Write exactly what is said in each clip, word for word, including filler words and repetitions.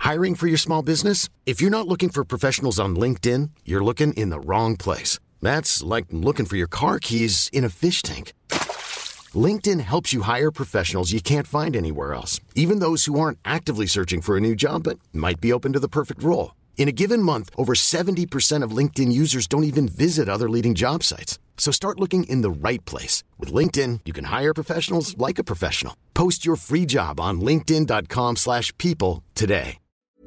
Hiring for your small business? If you're not looking for professionals on LinkedIn, you're looking in the wrong place. That's like looking for your car keys in a fish tank. LinkedIn helps you hire professionals you can't find anywhere else, even those who aren't actively searching for a new job but might be open to the perfect role. In a given month, over seventy percent of LinkedIn users don't even visit other leading job sites. So start looking in the right place. With LinkedIn, you can hire professionals like a professional. Post your free job on linkedin.com slash people today.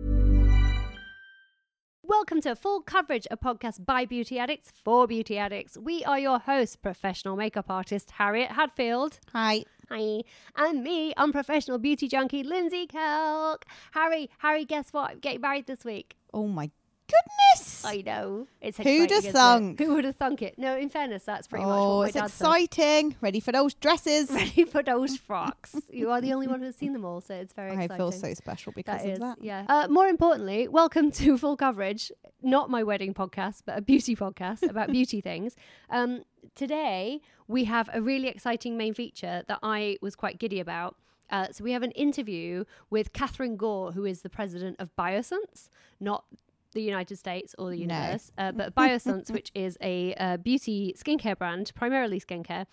Welcome to Full Coverage, a podcast by beauty addicts for beauty addicts. We are your hosts, professional makeup artist Harriet Hadfield. Hi. Hi. And me, unprofessional beauty junkie Lindsay Kelk. Harry, Harry, guess what? I'm getting married this week. Oh my goodness. I know. It's Who'd exciting, have isn't thunk? it? Who would have thunk it? No, in fairness, that's pretty much Oh, what my it's dad exciting. Ready for those dresses. said. Ready for those frocks. You are the only one who's seen them all, so it's very I exciting. feel so special because That of is, that. yeah. Uh, more importantly, welcome to Full Coverage, not my wedding podcast, but a beauty podcast about beauty things. Um, today, we have a really exciting main feature that I was quite giddy about. Uh, so we have an interview with Catherine Gore, who is the president of Biossance, not the United States or the universe, no. uh, but Biossance, which is a uh, beauty skincare brand, primarily skincare.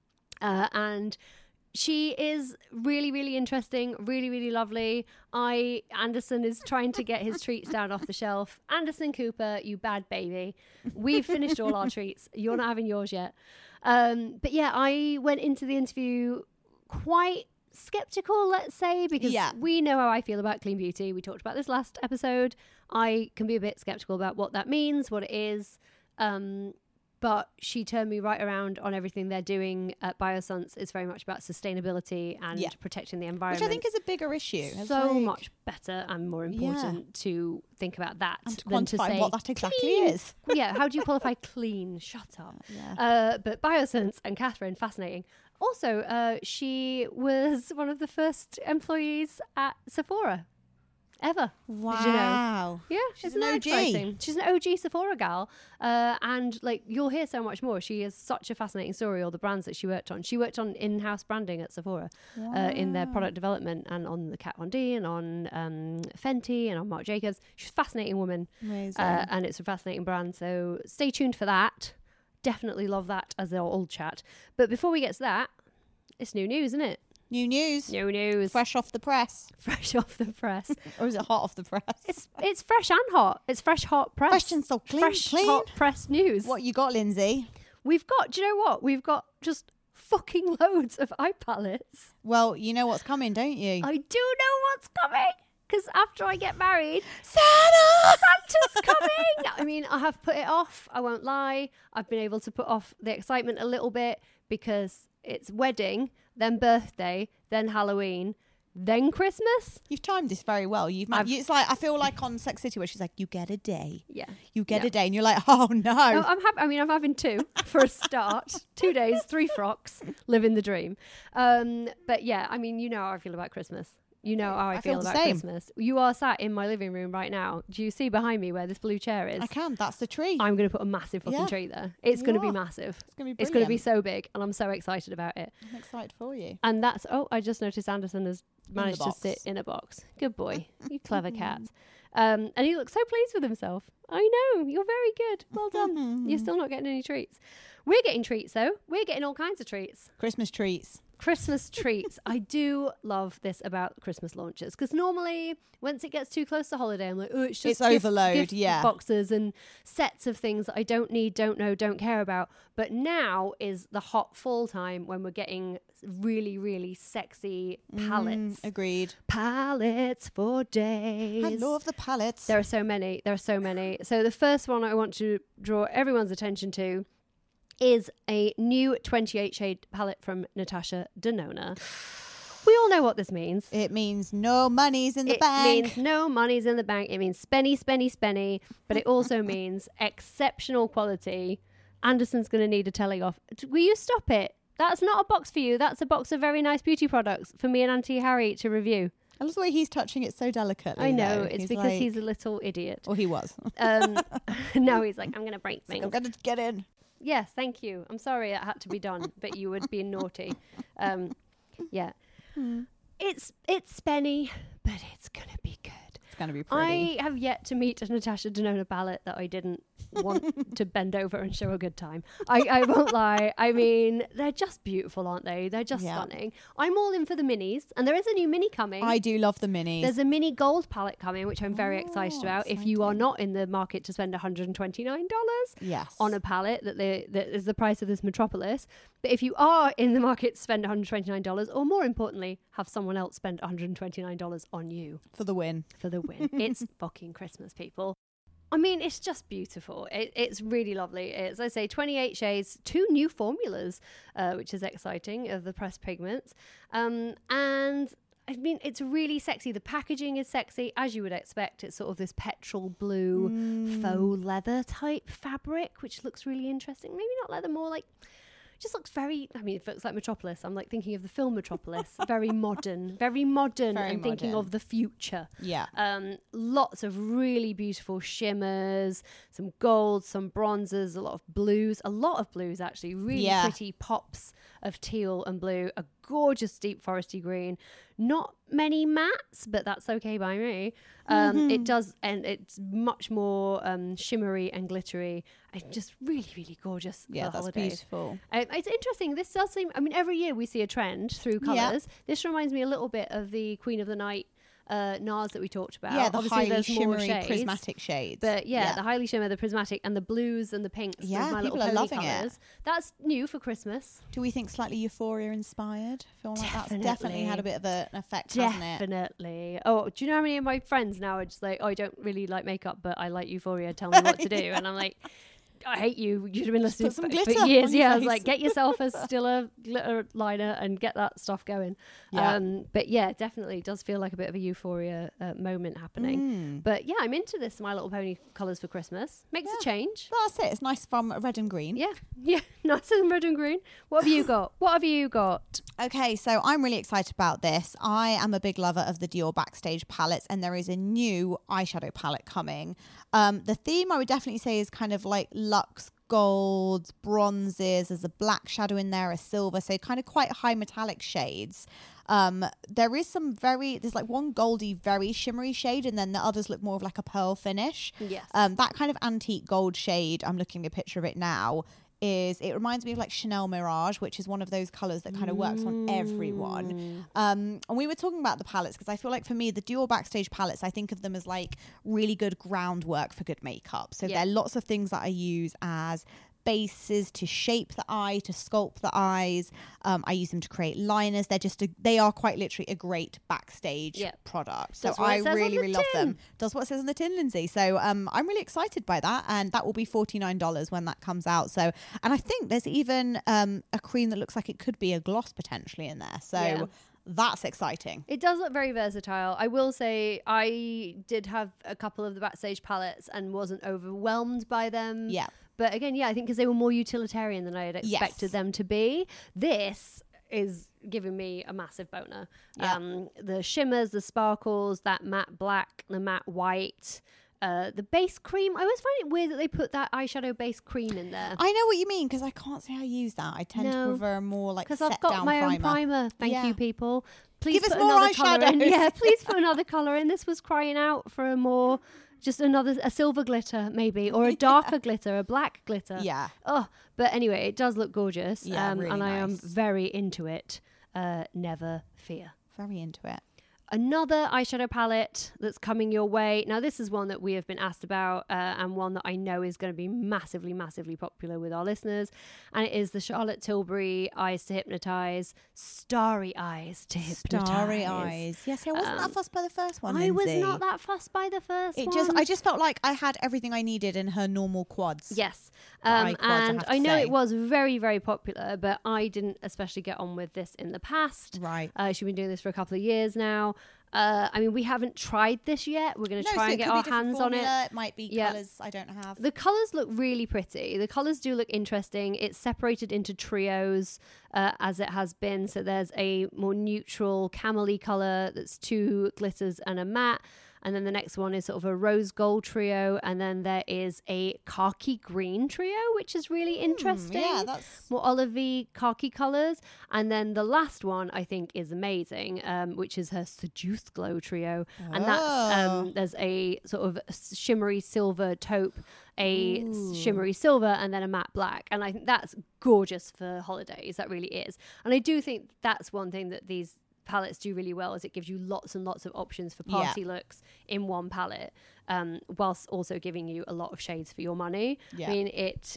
Uh, and she is really, really interesting, really, really lovely. I, Anderson is trying to get his treats down off the shelf. Anderson Cooper, you bad baby. We've finished all our treats. You're not having yours yet. Um, but yeah, I went into the interview quite skeptical, let's say, because yeah. we know how I feel about clean beauty. We talked about this last episode. I can be a bit skeptical about what that means, what it is. Um, but she turned me right around on everything they're doing at Biossance. It's very much about sustainability and yeah. protecting the environment. Which I think is a bigger issue. So like... much better and more important yeah. to think about that and to than quantify to say what that exactly clean. is. Yeah, how do you qualify clean? Shut up. Yeah. Uh, but Biossance and Catherine, fascinating. Also, uh, she was one of the first employees at Sephora ever. Wow. Did you know? Yeah, she's isn't an that O G. exciting? She's an O G Sephora gal. Uh, and like you'll hear so much more. She has such a fascinating story, all the brands that she worked on. She worked on in-house branding at Sephora wow. uh, in their product development and on the Kat Von D and on um, Fenty and on Marc Jacobs. She's a fascinating woman. Amazing. Uh, and it's a fascinating brand. So stay tuned for that. Definitely love that as our old chat. But before we get to that, it's new news, isn't it? New news. New news. Fresh off the press. Fresh off the press. Or is it hot off the press? It's it's fresh and hot. It's fresh, hot press. Fresh and so clean. Fresh, clean. hot press news. What you got, Lindsay? We've got, do you know what? We've got just fucking loads of eye palettes. Well, you know what's coming, don't you? I do know what's coming. Because after I get married, Santa! Santa's coming! I mean, I have put it off. I won't lie. I've been able to put off the excitement a little bit because it's wedding, then birthday, then Halloween, then Christmas. You've timed this very well. You've. Ma- it's like I feel like on Sex City where she's like, "You get a day." Yeah. You get yeah. a day, and you're like, "Oh no." no I'm happy. I mean, I'm having two for a start. Two days, three frocks, living the dream. Um, but yeah, I mean, you know how I feel about Christmas. You know how I, I feel, feel the about same. Christmas. You are sat in my living room right now. Do you see behind me where this blue chair is? I can. That's the tree. I'm going to put a massive fucking Yeah. tree there. It's going to be massive. It's going to be It's going to be brilliant. so big, and I'm so excited about it. I'm excited for you. And that's, oh, I just noticed Anderson has managed to box. sit in a box. Good boy. You clever cat. Um, and he looks so pleased with himself. I know. You're very good. Well done. You're still not getting any treats. We're getting treats, though. We're getting all kinds of treats. Christmas treats. Christmas treats. I do love this about Christmas launches because normally once it gets too close to holiday, I'm like, oh, it's just It's gift, overload, gift yeah. boxes and sets of things that I don't need, don't know, don't care about. But now is the hot fall time when we're getting really, really sexy palettes. Mm, agreed. Palettes for days. I love the palettes. There are so many. There are so many. So the first one I want to draw everyone's attention to is a new twenty-eight shade palette from Natasha Denona. We all know what this means. It means no money's in the it bank. It means no money's in the bank. It means spenny, spenny, spenny. But it also means exceptional quality. Anderson's going to need a telling off. Will you stop it? That's not a box for you. That's a box of very nice beauty products for me and Auntie Harry to review. I love the way he's touching it so delicately. I know. Though. It's he's because like, he's a little idiot. Or he was. Um, now he's like, I'm going to break things. I'm going to get in. Yes, thank you. I'm sorry it had to be done, but you would be naughty. Um, yeah. Hmm. It's it's spenny, but it's going to be good. It's going to be pretty. I have yet to meet a Natasha Denona palette that I didn't want to bend over and show a good time. I, I won't lie. I mean, they're just beautiful, aren't they? They're just yeah. stunning. I'm all in for the minis, and there is a new mini coming. I do love the minis. There's a mini gold palette coming, which I'm very oh, excited about. Exciting. If you are not in the market to spend one hundred twenty-nine dollars yes. on a palette, that, they, that is the price of this Metropolis. But if you are in the market to spend one hundred twenty-nine dollars, or more importantly, have someone else spend one hundred twenty-nine dollars on you. For the win. For the win. It's fucking Christmas, people. I mean, it's just beautiful. It, it's really lovely. It's, I say, twenty-eight shades, two new formulas, uh, which is exciting, of the pressed pigments. Um, and I mean, it's really sexy. The packaging is sexy, as you would expect. It's sort of this petrol blue mm. faux leather type fabric, which looks really interesting. Maybe not leather, more like... just looks very, I mean, it looks like Metropolis. I'm like thinking of the film Metropolis. Very modern, very modern very and modern. Thinking of the future. Yeah. Um, lots of really beautiful shimmers, some golds, some bronzes, a lot of blues, a lot of blues actually, really yeah. pretty pops of teal and blue, a gorgeous deep foresty green. Not many mattes, but that's okay by me. Um, mm-hmm. It does, and it's much more um, shimmery and glittery. It's just really, really gorgeous. Yeah, for the that's holidays. beautiful. Uh, it's interesting. This does seem. I mean, every year we see a trend through colours. Yeah. This reminds me a little bit of the Queen of the Night uh, N A R S that we talked about. Yeah, the Obviously, highly shimmery shades, prismatic shades. But yeah, yeah, the highly shimmer, the prismatic, and the blues and the pinks. Yeah, my people little are loving colours. it. That's new for Christmas. Do we think slightly Euphoria inspired? I feel like definitely. that's definitely had a bit of a, an effect, definitely. hasn't it? Definitely. Oh, do you know how many of my friends now are just like, oh, I don't really like makeup, but I like Euphoria. Tell me what to do. And I'm like, I hate you. You've been listening for, for years. Yeah, I was like, get yourself a Stila glitter liner and get that stuff going. Yeah. Um, but yeah, definitely does feel like a bit of a Euphoria uh, moment happening. Mm. But yeah, I'm into this My Little Pony colours for Christmas. Makes yeah. a change. Well, that's it. It's nice from red and green. Yeah, yeah, nicer than red and green. What have you got? What have you got? Okay, so I'm really excited about this. I am a big lover of the Dior Backstage palettes, and there is a new eyeshadow palette coming. Um, the theme I would definitely say is kind of like luxe golds, bronzes. There's a black shadow in there, a silver, so kind of quite high metallic shades. Um, there is some very, there's like one goldy, very shimmery shade, and then the others look more of like a pearl finish. Yes. Um, that kind of antique gold shade, I'm looking at a picture of it now, is it reminds me of like Chanel Mirage, which is one of those colours that kind of works on everyone. Um, and we were talking about the palettes because I feel like for me, the Dior Backstage palettes, I think of them as like really good groundwork for good makeup. So yeah. there are lots of things that I use as bases to shape the eye, to sculpt the eyes. Um, I use them to create liners. They're just, a, they are quite literally a great backstage yep. product. So I really, really tin. love them. Does what it says on the tin, Lindsay. So um, I'm really excited by that. And that will be forty-nine dollars when that comes out. So, and I think there's even um, a cream that looks like it could be a gloss potentially in there. So yeah. that's exciting. It does look very versatile. I will say I did have a couple of the Backstage palettes and wasn't overwhelmed by them. Yeah. But again, yeah, I think because they were more utilitarian than I had expected yes. them to be. This is giving me a massive boner. Yeah. Um, the shimmers, the sparkles, that matte black, the matte white, uh, the base cream. I always find it weird that they put that eyeshadow base cream in there. I know what you mean because I can't say I use that. I tend no, to prefer more like set down primer. Because I've got my own primer. Thank yeah. you, people. Please Give put us more another colour in. eyeshadow. Yeah, please put another colour in. This was crying out for a more... Just another, a silver glitter maybe, or a darker yeah. glitter, a black glitter. Yeah. Oh, but anyway, it does look gorgeous. Yeah, um, really and nice. I am very into it. Uh, never fear. Very into it. Another eyeshadow palette that's coming your way. Now, this is one that we have been asked about uh, and one that I know is going to be massively, massively popular with our listeners. And it is the Charlotte Tilbury Eyes to Hypnotize, Starry Eyes to Hypnotize. Starry Eyes. Yes, I wasn't um, that fussed by the first one, I Lindsay. was not that fussed by the first it one. Just, I just felt like I had everything I needed in her normal quads. Yes. Um, quads, and I, I know say. it was very, very popular, but I didn't especially get on with this in the past. Right. Uh, she's been doing this for a couple of years now. Uh, I mean, we haven't tried this yet. We're going to no, try so and get our hands formula. on it. It might be yeah. colours I don't have. The colours look really pretty. The colours do look interesting. It's separated into trios uh, as it has been. So there's a more neutral camel-y colour that's two glitters and a matte. And then the next one is sort of a rose gold trio. And then there is a khaki green trio, which is really interesting. Yeah, that's more olivey khaki colours. And then the last one I think is amazing, um, which is her Seduced Glow trio. And that's um, there's a sort of shimmery silver taupe, a Ooh. shimmery silver, and then a matte black. And I think that's gorgeous for holidays. That really is. And I do think that's one thing that these palettes do really well, is it gives you lots and lots of options for party Yeah. looks in one palette, um, whilst also giving you a lot of shades for your money. Yeah. I mean, it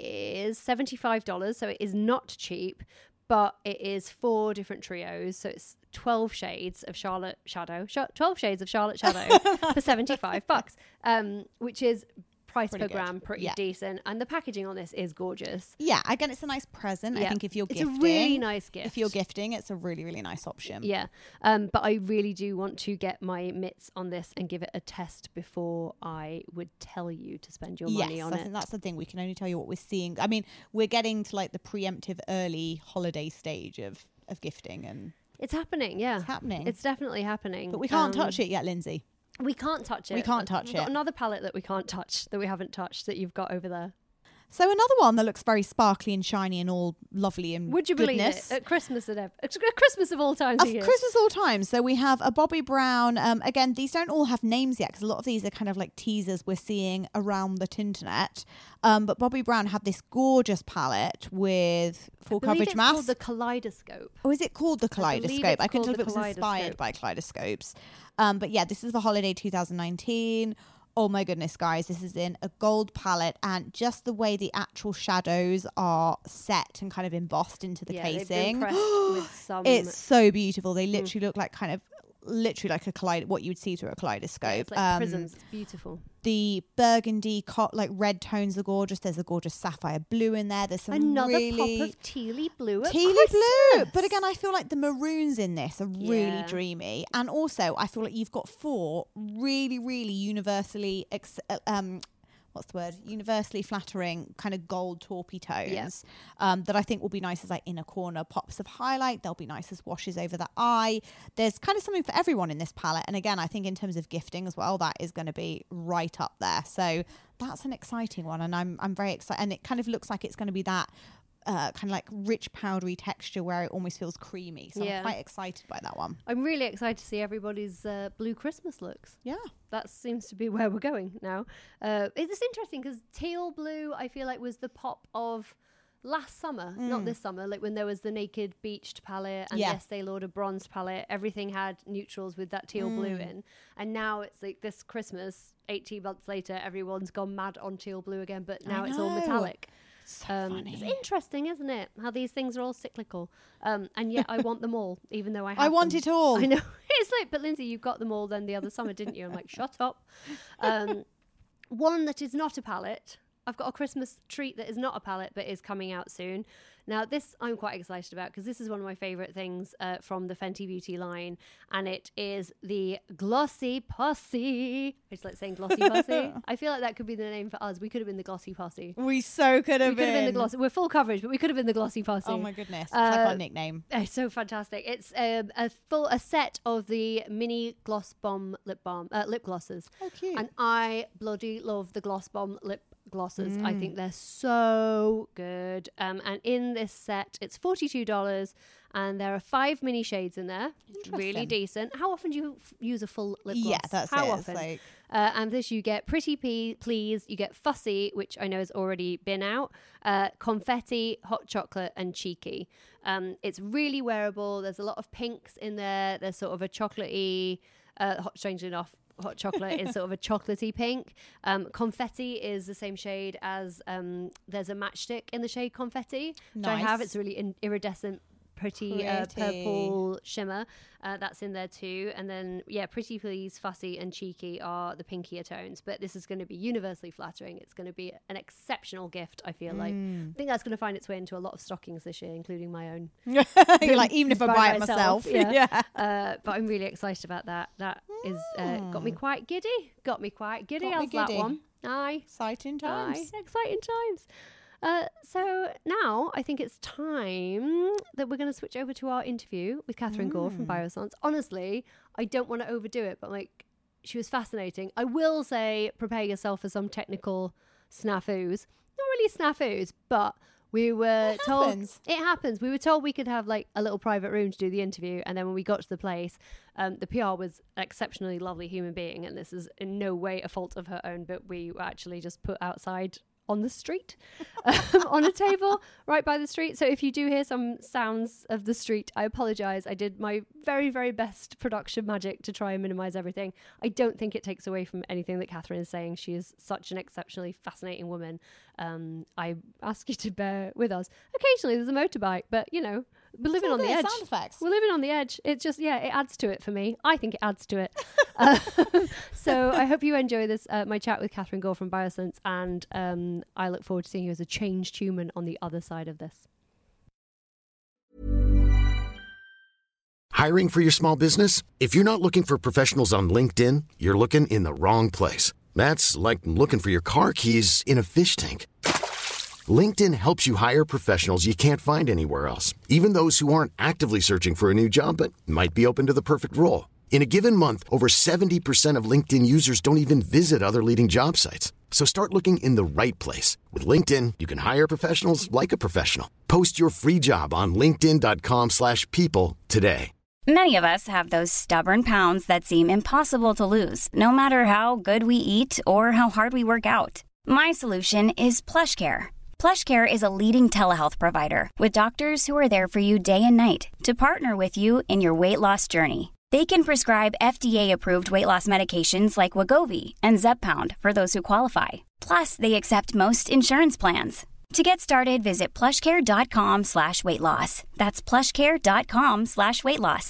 is seventy-five dollars, so it is not cheap, but it is four different trios. So it's twelve shades of Charlotte Shadow, Sh- twelve shades of Charlotte Shadow for seventy-five bucks, um, which is price Pretty per good. gram, pretty Yeah. decent. And the packaging on this is gorgeous. yeah. Again, it's a nice present. I Yeah. think if you're It's gifting, a really nice gift. if you're gifting, it's a really really nice option. Yeah, um, but I really do want to get my mitts on this and give it a test before I would tell you to spend your money Yes, on I it. think that's the thing. We can only tell you what we're seeing. I mean, we're getting to like the preemptive early holiday stage of of gifting, and It's happening, yeah. it's happening. It's definitely happening. but we can't Um, touch it yet, Lindsay. We can't touch it. We can't But touch we've got it. another palette that we can't touch, that we haven't touched, that you've got over there. So another one that looks very sparkly and shiny and all lovely and Would you goodness. believe it? At Christmas and ev- at Christmas of all times Of a year. Christmas all time. So we have a Bobbi Brown. Um, again, these don't all have names yet because a lot of these are kind of like teasers we're seeing around the Tinternet. Um, but Bobbi Brown had this gorgeous palette with full I believe coverage it's mask. called the Kaleidoscope. Oh, is it called the I believe Kaleidoscope? it's I, couldn't tell called if it the was inspired Kaleidoscope. by kaleidoscopes. Um, but yeah, this is for holiday two thousand nineteen. Oh my goodness, guys, this is in a gold palette, and just the way the actual shadows are set and kind of embossed into the yeah, they've casing. been pressed with some... It's so beautiful. They literally look like kind of literally like a kaleid what you would see through a kaleidoscope. yeah, it's like um, prisms. It's beautiful. The burgundy co- like red tones are gorgeous. There's a gorgeous sapphire blue in there. There's some Another really pop of tealy blue at tealy blue. Christmas. But again, I feel like the maroons in this are really Yeah. dreamy. And also, I feel like you've got four really, really universally, ex- uh, um, what's the word? Universally flattering kind of gold taupey tones Yeah. um, that I think will be nice as like inner corner pops of highlight. They'll be nice as washes over the eye. There's kind of something for everyone in this palette. And again, I think in terms of gifting as well, that is going to be right up there. So that's an exciting one. And I'm, I'm very excited. And it kind of looks like it's going to be that Uh, kind of like rich powdery texture where it almost feels creamy. So Yeah. I'm quite excited by that one. I'm really excited to see everybody's uh, blue Christmas looks. Yeah. That seems to be where we're going now. Uh, it's interesting because teal blue, I feel like, was the pop of last summer, not this summer, like when there was the Naked Beached palette and Yeah. the Estee Lauder bronze palette. Everything had neutrals with that teal blue in. And now it's like this Christmas, eighteen months later, everyone's gone mad on teal blue again, but now I it's all know. metallic. So Um, funny. it's interesting, isn't it? How these things are all cyclical. Um, and yet I want them all, even though I have I want them. it all. I know. It's like, but Lindsay, you got them all then the other summer, didn't you? I'm like, shut up. Um, one that is not a palette. I've got a Christmas treat that is not a palette, but is coming out soon. Now, this I'm quite excited about because this is one of my favourite things uh, from the Fenty Beauty line. And it is the Glossy Posse. I just like saying Glossy Posse. I feel like that could be the name for us. We could have been the Glossy Posse. We so could have We could been. have been the Glossy. We're full coverage, but we could have been the Glossy Posse. Oh my goodness. It's Uh, like our nickname. It's so fantastic. It's um, a full a set of the mini Gloss Bomb lip balm uh, lip glosses, Oh, cute. and I bloody love the Gloss Bomb lip glosses. I Mm. think they're so good. Um, and in this set, it's forty-two dollars, and there are five mini shades in there. Really Interesting. decent. How often do you f- use a full lip gloss? Yeah, that's How it. often? It's like, Uh, and this you get Pretty P- Please, you get Fussy, which I know has already been out, uh, Confetti, Hot Chocolate, and Cheeky. Um, it's really wearable. There's a lot of pinks in there. There's sort of a chocolatey, uh, hot, strangely enough, hot chocolate is sort of a chocolatey pink. Um, confetti is the same shade as, um, there's a matchstick in the shade Confetti, which I have. Nice. It's really in- iridescent, pretty, uh, Pretty. purple shimmer. Uh, that's in there too. And then, yeah, Pretty Please, Fussy, and Cheeky are the pinkier tones. But this is going to be universally flattering. It's going to be an exceptional gift, I feel like. Mm. I think that's going to find its way into a lot of stockings this year, including my own. You're like, even if I By buy it myself, myself. yeah. yeah. Uh, but I'm really excited about that. That is uh, got me quite giddy. Got me quite giddy. Got me How's that giddy. one? Aye. Exciting Aye. times. Exciting times. Uh, so now I think it's time that we're going to switch over to our interview with Catherine Gore from Biossance. Honestly, I don't want to overdo it, but like, she was fascinating. I will say, prepare yourself for some technical snafus. Not really snafus, but we were it told happens. it happens. We were told we could have like a little private room to do the interview, and then when we got to the place, um, the P R was an exceptionally lovely human being, and this is in no way a fault of her own, but we were actually just put outside on the street, um, on a table right by the street. So if you do hear some sounds of the street, I apologize. I did my very, very best production magic to try and minimize everything. I don't think it takes away from anything that Catherine is saying. She is such an exceptionally fascinating woman. Um, I ask you to bear with us. Occasionally there's a motorbike, but you know, we're living on the edge. Sound effects. We're living on the edge. It's just, yeah, it adds to it for me. I think it adds to it. um, so I hope you enjoy this, uh, my chat with Catherine Gore from Biosense, and um, I look forward to seeing you as a changed human on the other side of this. Hiring for your small business? If you're not looking for professionals on LinkedIn, you're looking in the wrong place. That's like looking for your car keys in a fish tank. LinkedIn helps you hire professionals you can't find anywhere else, even those who aren't actively searching for a new job but might be open to the perfect role. In a given month, over seventy percent of LinkedIn users don't even visit other leading job sites. So start looking in the right place. With LinkedIn, you can hire professionals like a professional. Post your free job on linkedin.com slash people today. Many of us have those stubborn pounds that seem impossible to lose, no matter how good we eat or how hard we work out. My solution is PlushCare. PlushCare is a leading telehealth provider with doctors who are there for you day and night to partner with you in your weight loss journey. They can prescribe F D A-approved weight loss medications like Wegovy and Zepbound for those who qualify. Plus, they accept most insurance plans. To get started, visit plushcare.com slash weight loss. That's plushcare.com slash weight loss.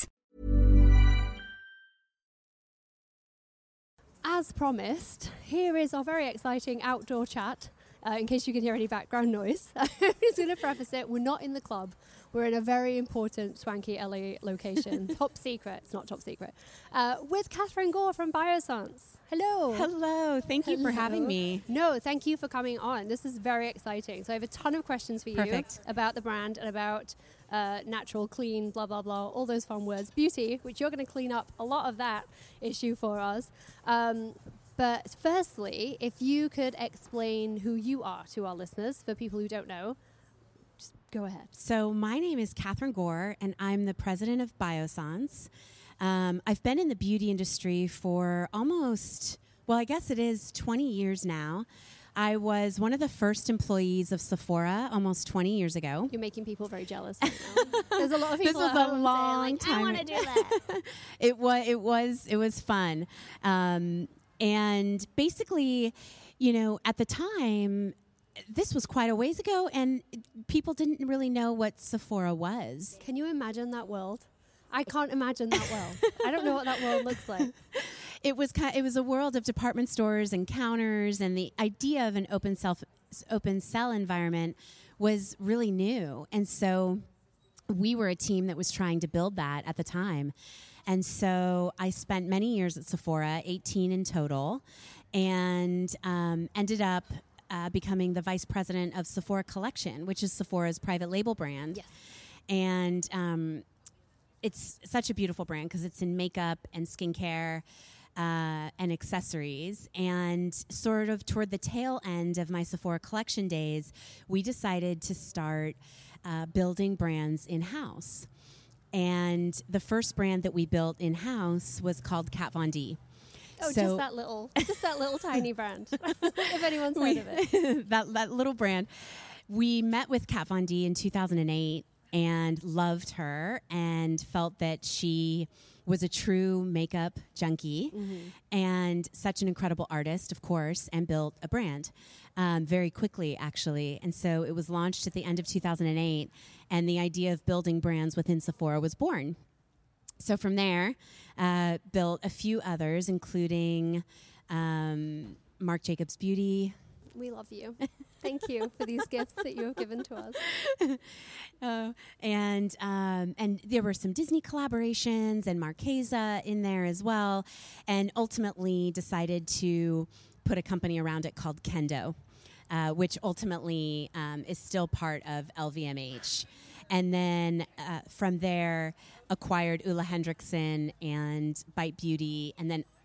As promised, here is our very exciting outdoor chat. Uh, in case you can hear any background noise, I'm just going to preface it. We're not in the club. We're in a very important, swanky L A location. Top secret. It's not top secret. Uh, with Catherine Gore from Biosense. Hello. Hello. Thank you Hello. for having me. No, thank you for coming on. This is very exciting. So I have a ton of questions for you Perfect. about the brand and about uh, natural, clean, blah, blah, blah, all those fun words. Beauty, which you're going to clean up a lot of that issue for us. Um, But firstly, if you could explain who you are to our listeners, for people who don't know, just go ahead. So my name is Catherine Gore, and I'm the president of Biosense. Um, I've been in the beauty industry for almost, well, I guess it is twenty years now. I was one of the first employees of Sephora almost twenty years ago. You're making people very jealous right now. There's a lot of people This at was a home long saying, like, time. I want to do that. It was, it was, it was fun. Um, And basically, you know, at the time, this was quite a ways ago, and people didn't really know what Sephora was. Can you imagine that world? I can't imagine that world. I don't know what that world looks like. It was kind, it was a world of department stores and counters, and the idea of an open self open cell environment was really new. And so we were a team that was trying to build that at the time. And so I spent many years at Sephora, eighteen in total, and um, ended up uh, becoming the vice president of Sephora Collection, which is Sephora's private label brand. Yes. And um, it's such a beautiful brand because it's in makeup and skincare uh, and accessories. And sort of toward the tail end of my Sephora Collection days, we decided to start uh, building brands in-house. And the first brand that we built in-house was called Kat Von D. Oh, so just that little, just that little tiny brand. If anyone's heard we, of it. that, that little brand. We met with Kat Von D in two thousand eight and loved her and felt that she was a true makeup junkie mm-hmm. and such an incredible artist, of course, and built a brand um, very quickly, actually. And so it was launched at the end of two thousand eight, and the idea of building brands within Sephora was born. So from there, uh, built a few others, including um, Marc Jacobs Beauty. We love you. Thank you for these gifts that you have given to us. Uh, and um, and there were some Disney collaborations and Marchesa in there as well, and ultimately decided to put a company around it called Kendo, uh, which ultimately um, is still part of L V M H. And then uh, from there, acquired Ulla Hendrickson and Bite Beauty, and then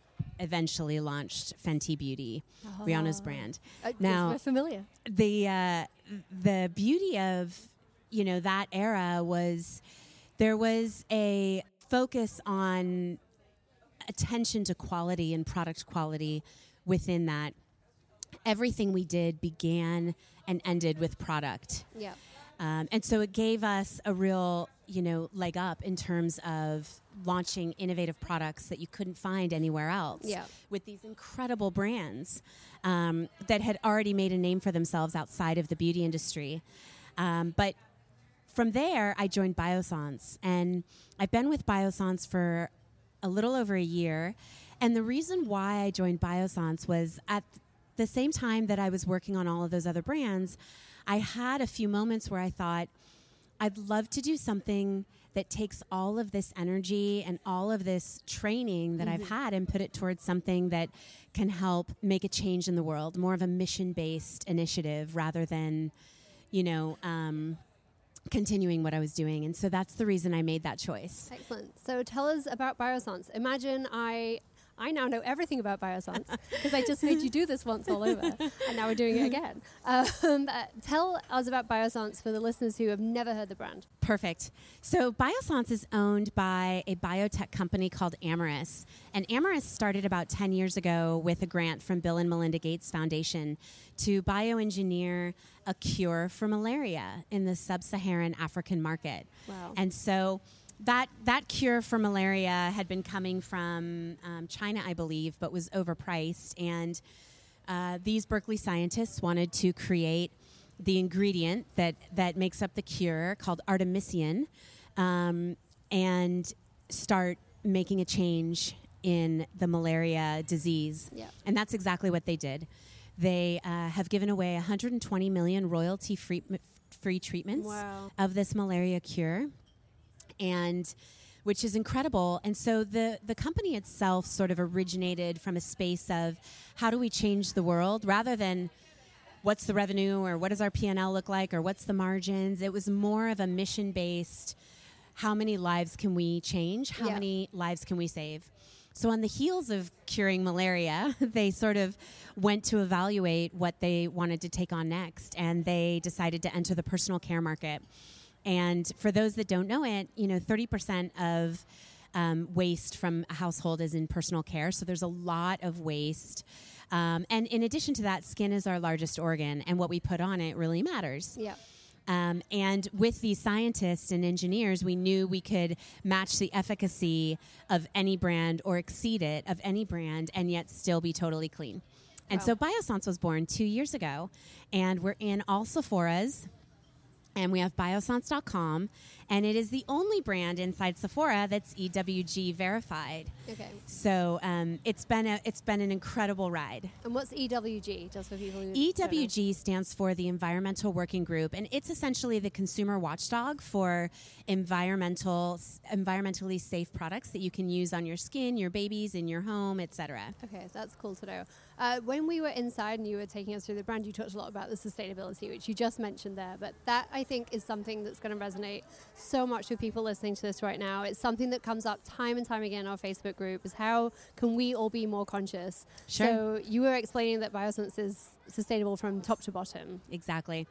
eventually launched Fenty Beauty, Oh. Rihanna's brand. Uh, Now- we're familiar. The uh, the beauty of, you know, that era was there was a focus on attention to quality and product quality within that. Everything we did began and ended with product. Yeah. Um, and so it gave us a real, you know, leg up in terms of launching innovative products that you couldn't find anywhere else. Yeah. With these incredible brands um, that had already made a name for themselves outside of the beauty industry. Um, but from there, I joined Biossance, and I've been with Biossance for a little over a year. And the reason why I joined Biossance was at the same time that I was working on all of those other brands, I had a few moments where I thought, I'd love to do something that takes all of this energy and all of this training that I've had and put it towards something that can help make a change in the world, more of a mission-based initiative rather than, you know, um, continuing what I was doing. And so that's the reason I made that choice. Excellent. So tell us about Biossance. Imagine I I now know everything about Biossance because I just made you do this once all over, and now we're doing it again. Um, uh, tell us about Biossance for the listeners who have never heard the brand. Perfect. So Biossance is owned by a biotech company called Amyris. And Amyris started about ten years ago with a grant from Bill and Melinda Gates Foundation to bioengineer a cure for malaria in the sub-Saharan African market. Wow. And so that that cure for malaria had been coming from um, China, I believe, but was overpriced. And uh, these Berkeley scientists wanted to create the ingredient that, that makes up the cure, called artemisinin, um, and start making a change in the malaria disease. Yeah. And that's exactly what they did. They uh, have given away one hundred twenty million royalty-free free treatments Wow. of this malaria cure, and which is incredible. And so the, the company itself sort of originated from a space of how do we change the world rather than what's the revenue or what does our P and L look like or what's the margins. It was more of a mission-based, how many lives can we change? How Yeah. many lives can we save? So on the heels of curing malaria, they sort of went to evaluate what they wanted to take on next, and they decided to enter the personal care market. And for those that don't know it, you know, thirty percent of um, waste from a household is in personal care. So there's a lot of waste. Um, and in addition to that, skin is our largest organ, and what we put on it really matters. Yeah. Um, and with these scientists and engineers, we knew we could match the efficacy of any brand or exceed it of any brand and yet still be totally clean. And Wow. so Biossance was born two years ago, and we're in all Sephora's. And we have biossance dot com, and it is the only brand inside Sephora that's E W G verified. Okay. So um, it's been a it's been an incredible ride. And what's E W G, just for people who E don't W know? G stands for the Environmental Working Group, and it's essentially the consumer watchdog for environmental environmentally safe products that you can use on your skin, your babies, in your home, et cetera. Okay, that's cool to know. Uh, when we were inside and you were taking us through the brand, you talked a lot about the sustainability, which you just mentioned there. But that, I think, is something that's going to resonate so much with people listening to this right now. It's something that comes up time and time again in our Facebook group, is how can we all be more conscious? Sure. So you were explaining that Biossance is sustainable from top to bottom. Exactly.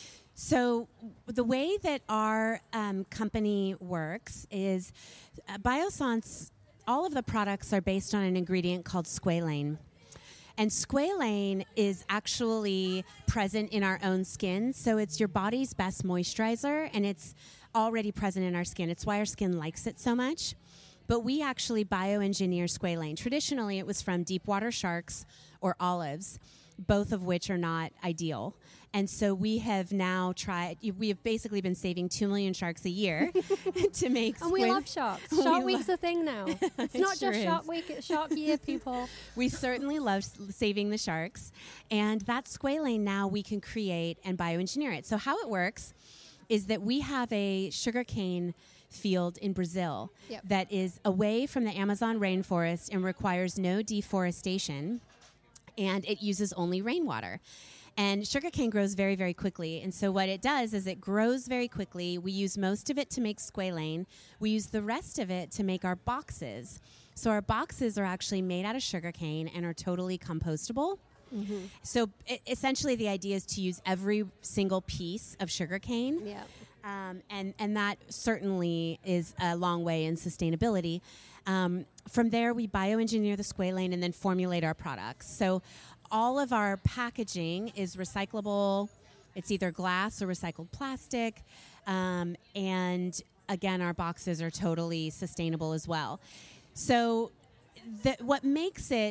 So the way that our um, company works is uh, Biossance, all of the products are based on an ingredient called squalane. And squalane is actually present in our own skin. So it's your body's best moisturizer, and it's already present in our skin. It's why our skin likes it so much. But we actually bioengineer squalane. Traditionally, it was from deep water sharks or olives, both of which are not ideal. And so we have now tried, we have basically been saving two million sharks a year to make And we squal- love sharks. We Shark lo- Week's a thing now. It's It not sure just is. Shark Week, it's Shark Year, people. We certainly love s- saving the sharks. And that squalane now we can create and bioengineer it. So how it works is that we have a sugarcane field in Brazil Yep. that is away from the Amazon rainforest and requires no deforestation, and it uses only rainwater. And sugarcane grows very, very quickly. And so what it does is it grows very quickly. We use most of it to make squalane. We use the rest of it to make our boxes. So our boxes are actually made out of sugarcane and are totally compostable. Mm-hmm. So it, essentially the idea is to use every single piece of sugarcane. Yeah. Um, and, and that certainly is a long way in sustainability. Um, from there, we bioengineer the squalane and then formulate our products. So all of our packaging is recyclable. It's either glass or recycled plastic. Um, and again, our boxes are totally sustainable as well. So the, what makes it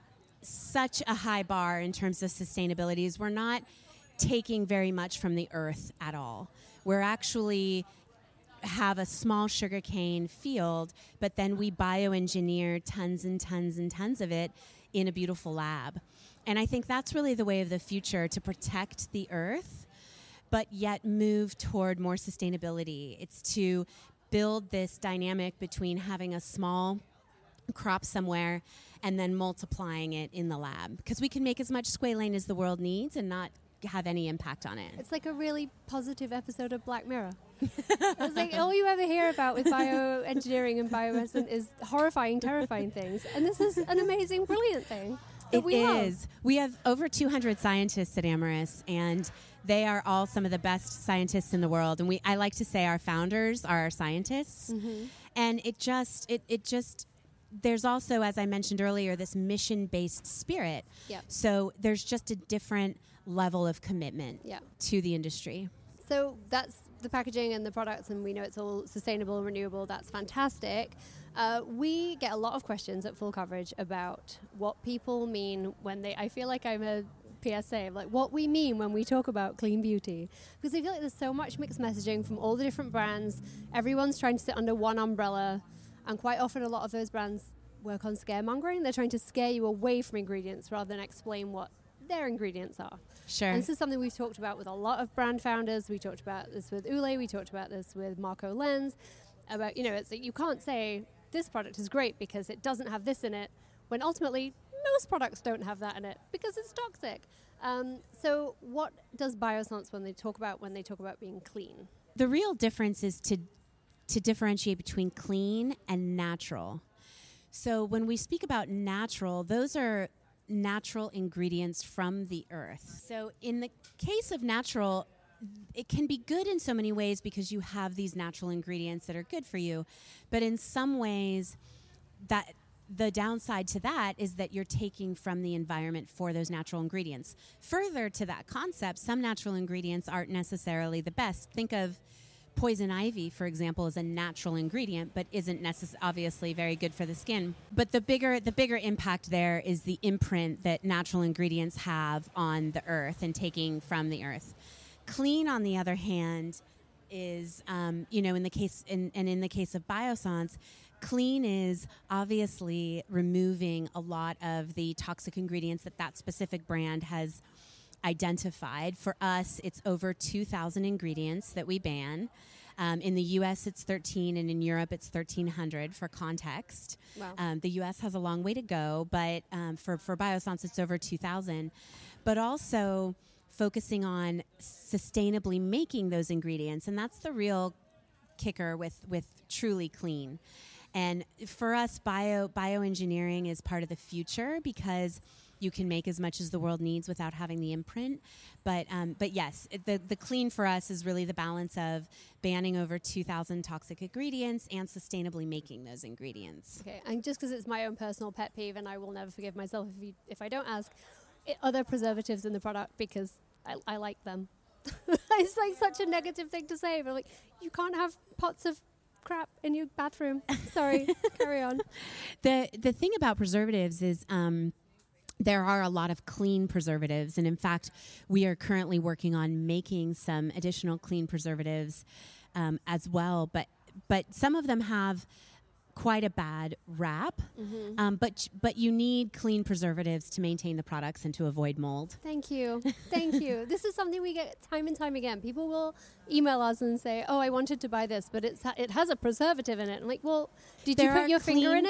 such a high bar in terms of sustainability is we're not taking very much from the earth at all. We're actually have a small sugarcane field, but then we bioengineer tons and tons and tons of it in a beautiful lab. And I think that's really the way of the future, to protect the earth, but yet move toward more sustainability. It's to build this dynamic between having a small crop somewhere and then multiplying it in the lab. Because we can make as much squalane as the world needs and not have any impact on it. It's like a really positive episode of Black Mirror. It's like all you ever hear about with bioengineering and biomedicine is horrifying, terrifying things. And this is an amazing, brilliant thing. It we is. Love. We have over two hundred scientists at Amyris, and they are all some of the best scientists in the world. And we, I like to say our founders are our scientists. Mm-hmm. And it just, it, it just, there's also, as I mentioned earlier, this mission-based spirit. Yep. So there's just a different level of commitment yep. to the industry. So that's the packaging and the products, and we know it's all sustainable and renewable. That's fantastic. Uh, we get a lot of questions at Full Coverage about what people mean when they, I feel like I'm a P S A, like what we mean when we talk about clean beauty. Because I feel like there's so much mixed messaging from all the different brands. Everyone's trying to sit under one umbrella. And quite often a lot of those brands work on scaremongering. They're trying to scare you away from ingredients rather than explain what their ingredients are. Sure. And this is something we've talked about with a lot of brand founders. We talked about this with Ule. We talked about this with Marco Lenz. About, you know, it's like you can't say this product is great because it doesn't have this in it, when ultimately most products don't have that in it because it's toxic. Um, so what does Biossance when they talk about when they talk about being clean? The real difference is to to differentiate between clean and natural. So when we speak about natural, those are natural ingredients from the earth. So in the case of natural, it can be good in so many ways because you have these natural ingredients that are good for you. But in some ways, that the downside to that is that you're taking from the environment for those natural ingredients. Further to that concept, some natural ingredients aren't necessarily the best. Think of poison ivy, for example, is a natural ingredient, but isn't necess- obviously very good for the skin. But the bigger the bigger impact there is the imprint that natural ingredients have on the earth and taking from the earth. Clean, on the other hand, is um, you know in the case in, and in the case of Biossance, clean is obviously removing a lot of the toxic ingredients that that specific brand has identified. For us, it's over two thousand ingredients that we ban. Um, in the U S, it's thirteen, and in Europe, it's thirteen hundred for context. Wow. Um, the U S has a long way to go, but um, for, for Biossance, it's over two thousand. But also focusing on sustainably making those ingredients, and that's the real kicker with, with truly clean. And for us, bio bioengineering is part of the future because you can make as much as the world needs without having the imprint. But um, but yes, it, the, the clean for us is really the balance of banning over two thousand toxic ingredients and sustainably making those ingredients. Okay, and just because it's my own personal pet peeve, and I will never forgive myself if you, if I don't ask, it, are there preservatives in the product? Because I, I like them. It's like such a negative thing to say, but like, you can't have pots of crap in your bathroom. Sorry, carry on. The the thing about preservatives is um, there are a lot of clean preservatives, and in fact, we are currently working on making some additional clean preservatives um, as well. But but some of them have quite a bad rap. Mm-hmm. Um, but but you need clean preservatives to maintain the products and to avoid mold. Thank you. Thank you. This is something we get time and time again. People will email us and say, oh, I wanted to buy this, but it's ha- it has a preservative in it. I'm like, well, did There you put are your clean- finger in it?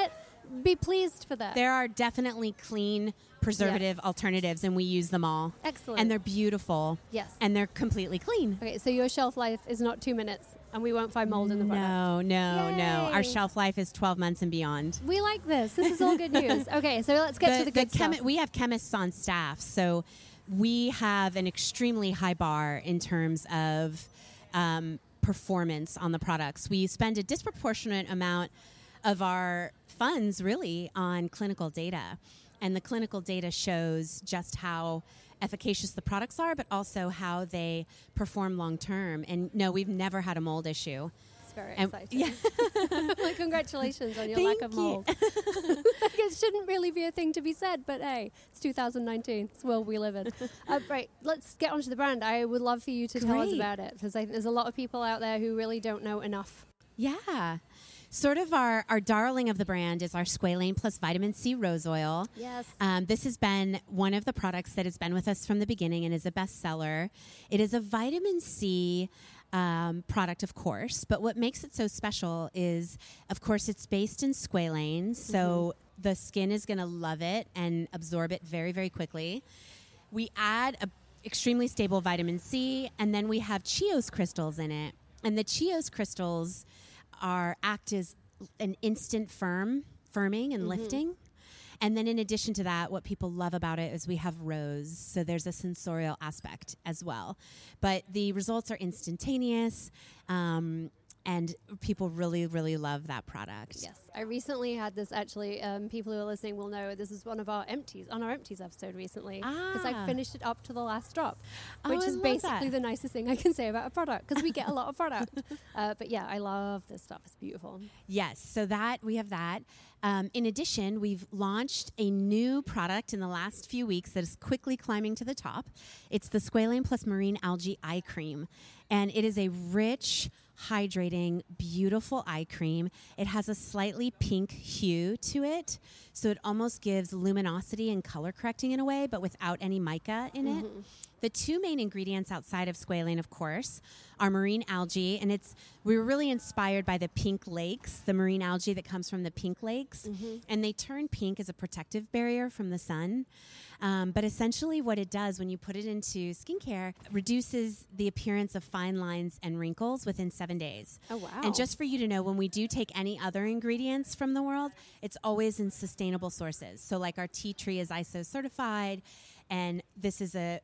be pleased for that. There are definitely clean preservative yeah. alternatives, and we use them all. Excellent. And they're beautiful. Yes. And they're completely clean. Okay, so your shelf life is not two minutes, and we won't find mold in the product. No, no, Yay. no. Our shelf life is twelve months and beyond. We like this. This is all good news. Okay, so let's get the, to the good the chemi- stuff. We have chemists on staff, so we have an extremely high bar in terms of um, performance on the products. We spend a disproportionate amount of our funds really on clinical data. And the clinical data shows just how efficacious the products are, but also how they perform long term. And no, we've never had a mold issue. It's very and, exciting. Yeah. Like, congratulations on your Thank lack of you. mold. Like, it shouldn't really be a thing to be said, but hey, it's two thousand nineteen. It's the world we live in. Uh, right, let's get onto the brand. I would love for you to tell us Great. about it, because I think there's a lot of people out there who really don't know enough. Yeah. Sort of our, our darling of the brand is our Squalane plus vitamin C rose oil. Yes. Um, this has been one of the products that has been with us from the beginning and is a bestseller. It is a vitamin C um, product, of course, but what makes it so special is, of course, it's based in squalane, so mm-hmm. the skin is going to love it and absorb it very, very quickly. We add a extremely stable vitamin C, and then we have Chios crystals in it. And the Chios crystals are act as an instant firm, firming and mm-hmm. lifting. And then in addition to that, what people love about it is we have rose. So there's a sensorial aspect as well. But the results are instantaneous. Um, and people really, really love that product. Yes. I recently had this, actually, um, people who are listening will know this is one of our empties, on our empties episode recently, because Ah. I finished it up to the last drop, Oh, which I is love basically that. the nicest thing I can say about a product, because we get a lot of product. Uh, but yeah, I love this stuff. It's beautiful. Yes, so that we have that. Um, in addition, we've launched a new product in the last few weeks that is quickly climbing to the top. It's the Squalane Plus Marine Algae Eye Cream, and it is a rich, hydrating, beautiful eye cream. It has a slightly pink hue to it, so it almost gives luminosity and color correcting in a way, but without any mica in mm-hmm. it. The two main ingredients outside of squalane, of course, are marine algae, and it's we were really inspired by the pink lakes, the marine algae that comes from the pink lakes, mm-hmm. and they turn pink as a protective barrier from the sun. Um, but essentially what it does when you put it into skincare, reduces the appearance of fine lines and wrinkles within seven days. Oh, wow. And just for you to know, when we do take any other ingredients from the world, it's always in sustainable sources. So like our tea tree is I S O certified, and this is a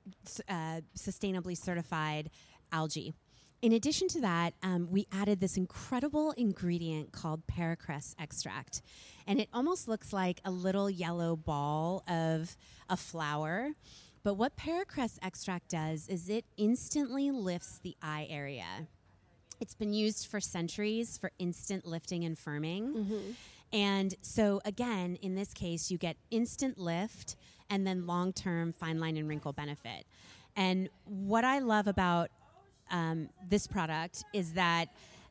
uh, sustainably certified algae. In addition to that, um, we added this incredible ingredient called Paracress extract. And it almost looks like a little yellow ball of a flower. But what Paracress extract does is it instantly lifts the eye area. It's been used for centuries for instant lifting and firming. Mm-hmm. And so, again, in this case, you get instant lift and then long-term fine line and wrinkle benefit. And what I love about um, this product is that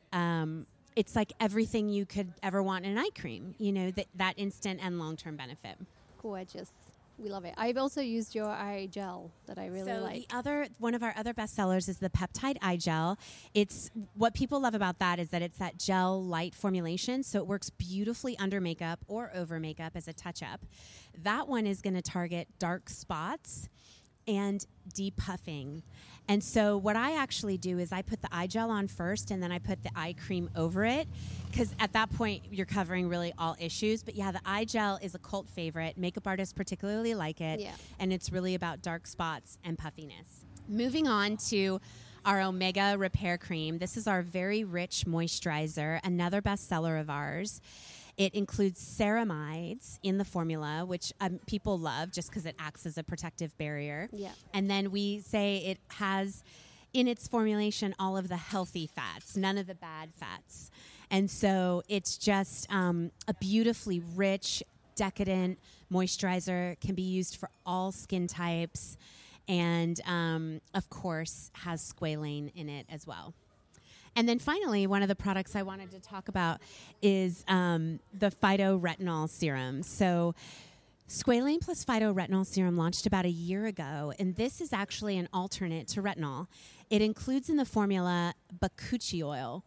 um, it's like everything you could ever want in an eye cream, you know, that, that instant and long-term benefit. Gorgeous. We love it. I've also used your eye gel that I really so like. The other one of our other bestsellers is the peptide eye gel. It's what people love about that is that it's that gel light formulation, so it works beautifully under makeup or over makeup as a touch-up. That one is going to target dark spots and depuffing. And so what I actually do is I put the eye gel on first, and then I put the eye cream over it, because at that point you're covering really all issues. But yeah, the eye gel is a cult favorite. Makeup artists particularly like it, Yeah. and it's really about dark spots and puffiness. Moving on to our Omega Repair Cream. This is our very rich moisturizer, another bestseller of ours. It includes ceramides in the formula, which um, people love just because it acts as a protective barrier. Yeah. And then we say it has in its formulation all of the healthy fats, none of the bad fats. And so it's just um, a beautifully rich, decadent moisturizer, can be used for all skin types, and um, of course has squalane in it as well. And then finally, one of the products I wanted to talk about is um, the phytoretinol serum. So Squalane plus phytoretinol serum launched about a year ago, and this is actually an alternate to retinol. It includes in the formula bakuchi oil,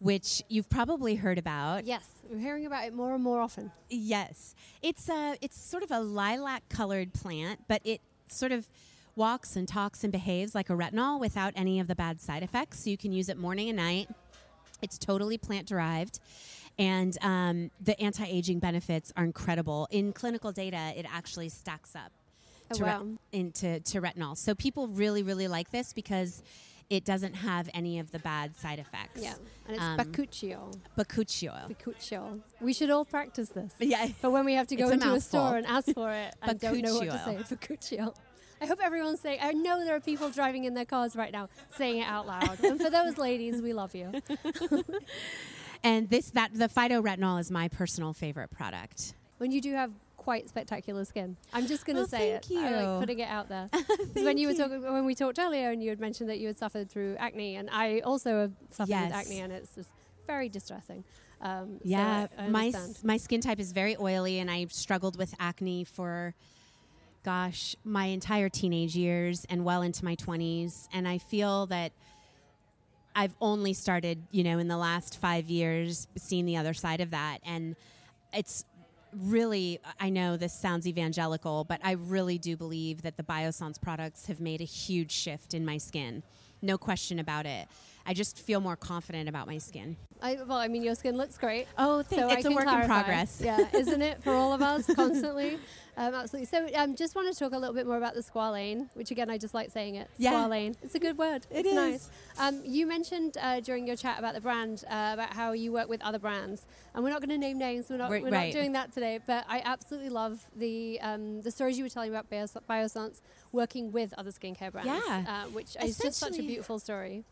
which you've probably heard about. Yes, we're hearing about it more and more often. Yes. It's a, it's sort of a lilac-colored plant, but it sort of walks and talks and behaves like a retinol without any of the bad side effects. So you can use it morning and night. It's totally plant-derived. And um, the anti-aging benefits are incredible. In clinical data, it actually stacks up Oh, to, wow. ret- into, to retinol. So people really, really like this because it doesn't have any of the bad side effects. Yeah, and it's Um, Bakuchiol. Bakuchiol. Bakuchiol. We should all practice this. Yeah. For when we have to go It's a into a mouthful. store and ask for it and don't know what to say. Bakuchiol. Bakuchiol. I hope everyone's saying, I know there are people driving in their cars right now saying it out loud. And for those ladies, we love you. And this, that, the phytoretinol is my personal favorite product. When you do have quite spectacular skin. I'm just going to Oh, say thank it. I you. like putting it out there. 'Cause when you were talking, when we talked earlier, and you had mentioned that you had suffered through acne, and I also have suffered Yes. with acne, and it's just very distressing. Um, so Yeah, I, I my understand. s- my skin type is very oily, and I struggled with acne for, gosh, my entire teenage years and well into my twenties. And I feel that I've only started, you know, in the last five years, seeing the other side of that, and it's really, I know this sounds evangelical, but I really do believe that the Biossance products have made a huge shift in my skin. No question about it. I just feel more confident about my skin. I, well, I mean, your skin looks great. Oh, thank So I It's a can work in clarify. progress. Yeah, isn't it for all of us constantly? Um, absolutely. So, um, just want to talk a little bit more about the squalane, which again I just like saying it. Yeah. Squalane. It's a good word. It it's is. nice. Um, you mentioned uh, during your chat about the brand uh, about how you work with other brands, and we're not going to name names. We're not. Right, we're right. not doing that today. But I absolutely love the um, the stories you were telling about Bios- Biossance working with other skincare brands. Yeah. Uh, which is just such a Essentially- beautiful story.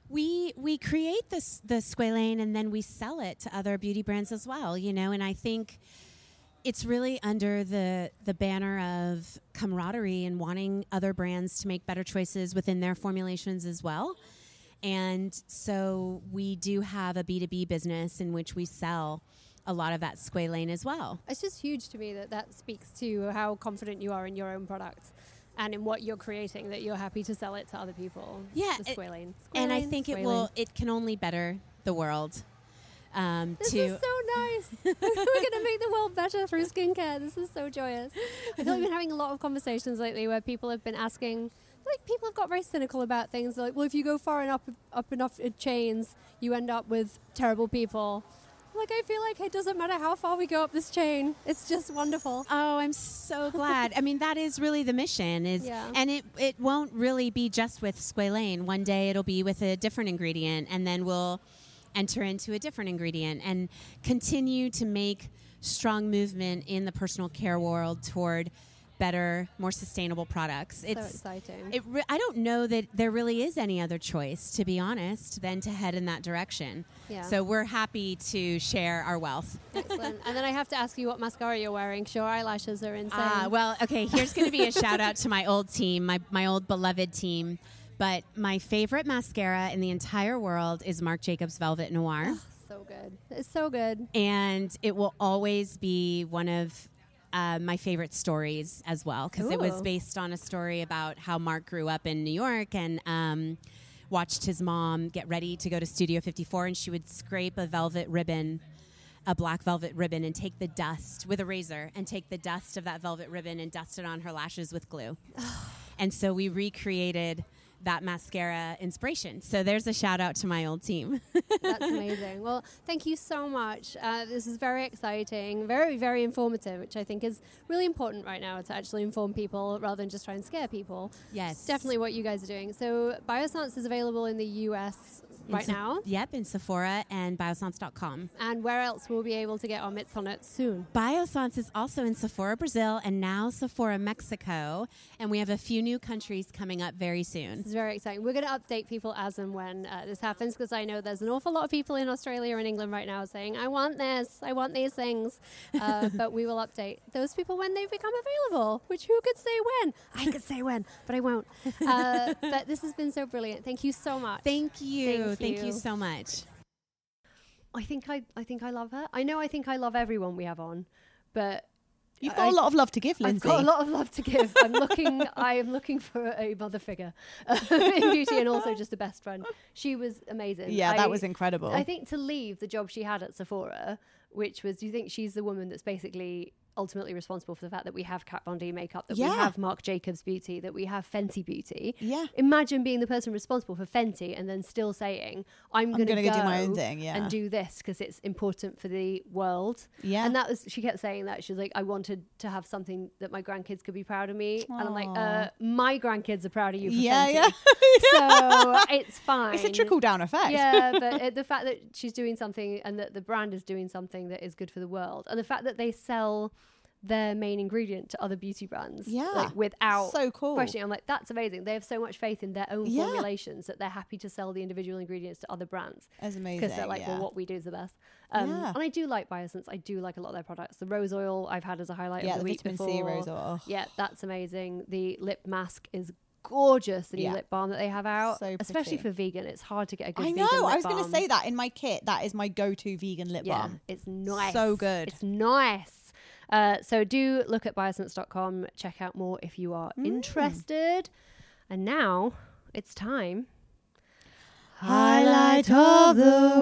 We we create this the squalane and then we sell it to other beauty brands as well, you know, and I think it's really under the the banner of camaraderie and wanting other brands to make better choices within their formulations as well. And so we do have a B two B business in which we sell a lot of that squalane as well. It's just huge to me that that speaks to how confident you are in your own product and in what you're creating, that you're happy to sell it to other people. Yeah, The it- squalane. And I Squalane, think it squalane. will it can only better the world. Um, This to is so nice. We're going to make the world better through skincare. This is so joyous. I feel like we've been having a lot of conversations lately where people have been asking, like people have got very cynical about things. Like, well, if you go far enough up enough in chains, you end up with terrible people. Like, I feel like it doesn't matter how far we go up this chain. It's just wonderful. Oh, I'm so glad. I mean, that is really the mission is, Yeah. and it, it won't really be just with squalane. One day it'll be with a different ingredient, and then we'll enter into a different ingredient and continue to make strong movement in the personal care world toward better, more sustainable products. So It's exciting. It re- I don't know that there really is any other choice, to be honest, than to head in that direction. Yeah. So we're happy to share our wealth. Excellent. And then I have to ask you what mascara you're wearing, 'cause your eyelashes are insane. Ah, well, okay, here's going to be a shout out to my old team, my, my old beloved team. But my favorite mascara in the entire world is Marc Jacobs Velvet Noir. So good. It's so good. And it will always be one of uh, my favorite stories as well, because it was Ooh. based on a story about how Mark grew up in New York and um, watched his mom get ready to go to Studio fifty-four, and she would scrape a velvet ribbon, a black velvet ribbon, and take the dust with a razor and take the dust of that velvet ribbon and dust it on her lashes with glue. And so we recreated that mascara inspiration. So there's a shout out to my old team. That's amazing. Well, thank you so much. Uh, this is very exciting, very, very informative, which I think is really important right now to actually inform people rather than just try and scare people. Yes. It's definitely what you guys are doing. So Biossance is available in the U S In right Seph- now. Yep, in Sephora and Biossance dot com. And where else will we be able to get our mitts on it soon? Biossance is also in Sephora, Brazil, and now Sephora, Mexico. And we have a few new countries coming up very soon. It's very exciting. We're going to update people as and when uh, this happens, because I know there's an awful lot of people in Australia and England right now saying, I want this, I want these things. Uh, but we will update those people when they become available, which who could say when? I could say when, but I won't. Uh, but this has been so brilliant. Thank you so much. Thank you. Thank Thank you you. so much. I think I, I think I love her. I know I think I love everyone we have on, but You've got I- a lot of love to give, I've Lindsay. got a lot of love to give. I'm looking. I am looking for a mother figure uh, in beauty, and also just a best friend. She was amazing. Yeah, I, that was incredible. I think to leave the job she had at Sephora, which was, do you think she's the woman that's basically ultimately responsible for the fact that we have Kat Von D makeup, that Yeah. we have Marc Jacobs Beauty, that we have Fenty Beauty? Yeah. Imagine being the person responsible for Fenty and then still saying, I'm going to gonna go go do my own thing, yeah. and do this because it's important for the world. Yeah. And that was, she kept saying that. She was like, I wanted to have something that my grandkids could be proud of me. And I'm like, uh, my grandkids are proud of you for Yeah, Fenty. yeah. So it's fine. It's a trickle down effect. Yeah, but uh, the fact that she's doing something and that the brand is doing something that is good for the world, and the fact that they sell their main ingredient to other beauty brands, Yeah. like without So cool. questioning. I'm like, that's amazing. They have so much faith in their own Yeah. formulations that they're happy to sell the individual ingredients to other brands. That's amazing. Because they're like, yeah. well, what we do is the best. Um, Yeah. And I do like Biosense. I do like a lot of their products. The rose oil I've had as a highlight Yeah, of the, the week vitamin before. C rose oil. Yeah, that's amazing. The lip mask is gorgeous. The new Yeah. lip balm that they have out, So especially pretty. for vegan. It's hard to get a good I vegan know. lip I was going to balm. say that in my kit. That is my go-to vegan lip Yeah, balm. it's nice. So good. It's nice. Uh, so do look at biosense dot com. Check out more if you are Mm. interested. And now it's time. Highlight of the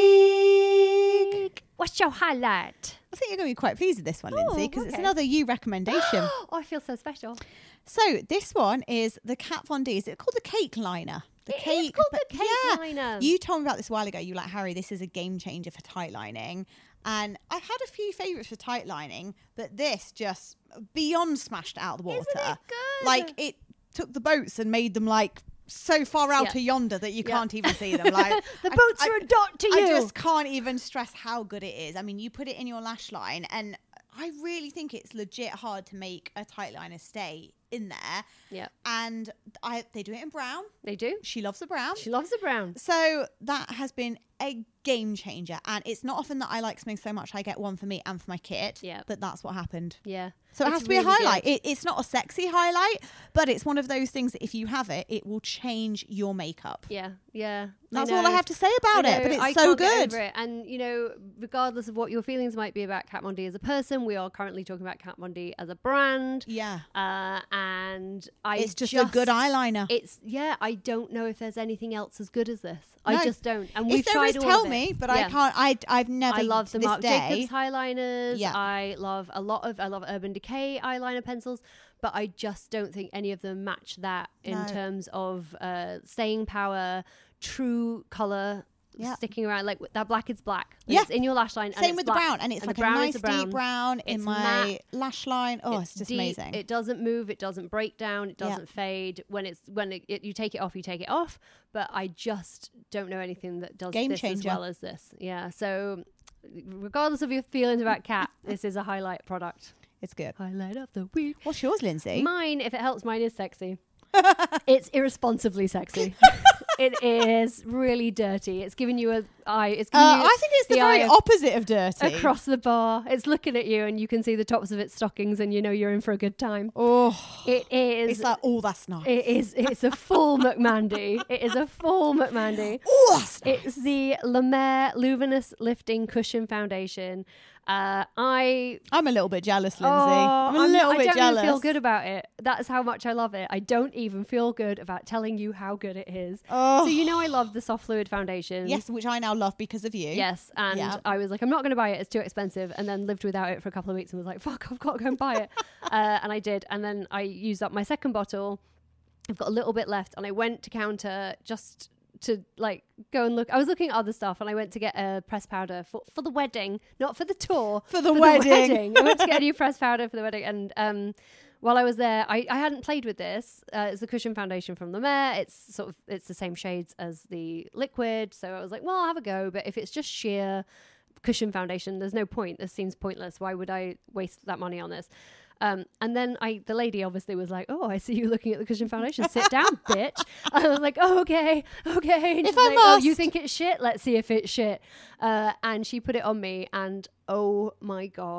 week. What's your highlight? I think you're going to be quite pleased with this one, Oh, Lindsay, because it's okay. another you recommendation. Oh, I feel so special. So this one is the Kat Von D. Is it called the Cake Liner? The It is called the but- Cake yeah. Liner. You told me about this a while ago. You were like, Harry, this is a game changer for tight lining. And I've had a few favourites for tight lining, but this just beyond smashed it out of the water. Isn't it good? Like it took the boats and made them like so far out Yeah. to yonder that you Yeah. can't even see them. Like The I- boats I- are a dot to I you. just can't even stress how good it is. I mean, you put it in your lash line, and I really think it's legit hard to make a tight liner stay in there. Yeah, And I they do it in brown. they do. She loves the brown. She loves the brown. So that has been a game changer. And it's not often that I like something so much I get one for me and for my kit. Yeah. But that's what happened. Yeah. So it It's has to be really a highlight. good. It, it's not a sexy highlight, but it's one of those things that if you have it, it will change your makeup. Yeah, yeah. That's I all I know. have to say about I it. But know, it's I so can't get good. over it. And you know, regardless of what your feelings might be about Kat Von D as a person, we are currently talking about Kat Von D as a brand. Yeah. Uh, and I It's just, a good eyeliner. It's yeah. I don't know if there's anything else as good as this. No. I just don't. And we've If there tried is, all tell of it. me, but Yeah. I can't. I, I've never. I love to the this Marc day, Jacobs highliners. Yeah. I love a lot of I love Urban Decay eyeliner pencils, but I just don't think any of them match that in No. terms of uh, staying power, true color. Yeah. Sticking around like that black is black. Yeah. It's in your lash line. and Same it's with black. the brown, and it's And like the a brown nice is the deep brown in It's my matte. lash line. Oh, it's, just deep, amazing. It doesn't move. It doesn't break down. It Yeah. doesn't fade. When it's when it, it, you take it off, you take it off. But I just don't know anything that does Game this changer. as well as this. Yeah. So regardless of your feelings about Kat, this is a highlight product. It's good. Highlight of the week. What's yours, Lindsay? Mine, if it helps, mine is sexy. It's irresponsibly sexy. It is really dirty. It's giving you a eye. It's giving Uh, you I think it's the, the very eye of- opposite of dirty. across the bar. It's looking at you, and you can see the tops of its stockings, and you know you're in for a good time. Oh, It is. it's like, oh, that's nice. It is. It's a full McMandy. It is a full McMandy. Oh, that's nice. It's the La Mer Luminous Lifting Cushion Foundation. Uh, I I'm a little bit jealous, Lindsay. Oh, I'm a I'm- little I bit don't jealous. even feel good about it. That's how much I love it. I don't even feel good about telling you how good it is. Oh. So you know I love the soft fluid foundation. Yes, which I now love because of you. Yes, and Yeah. I was like, I'm not going to buy it. It's too expensive. And then lived without it for a couple of weeks and was like, fuck, I've got to go and buy it. uh, and I did. And then I used up my second bottle. I've got a little bit left. And I went to counter just to like go and look. I was looking at other stuff, and I went to get a press powder for, for the wedding, not for the tour. For the wedding. I went to get a new press powder for the wedding. And um, while I was there, I, I hadn't played with this. Uh, it's the cushion foundation from La Mer. It's sort of, it's the same shades as the liquid. So I was like, well, I'll have a go. But if it's just sheer cushion foundation, there's no point. This seems pointless. Why would I waste that money on this? Um, and then I, the lady obviously was like, oh, I see you looking at the cushion foundation. Sit down, bitch. And I was like, oh, okay, okay. And If she's I like, oh, you must. think it's shit? Let's see if it's shit. Uh, and she put it on me, and oh my God,